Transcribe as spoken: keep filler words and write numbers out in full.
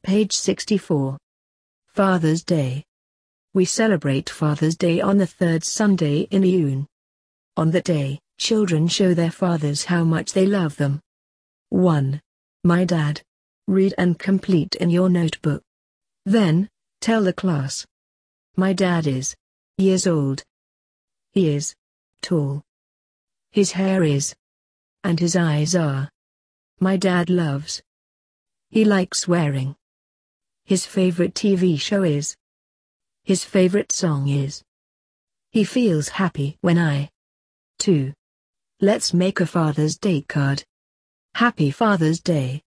Page sixty-four. Father's Day. We celebrate Father's Day on the third Sunday in June. On that day, children show their fathers how much they love them. one. My dad. Read and complete in your notebook. Then, tell the class. My dad is years old. He is tall. His hair is, and his eyes are. My dad loves. He likes wearing. His favorite T V show is. His favorite song is. He feels happy when I. two. Let's make a Father's Day card. Happy Father's Day.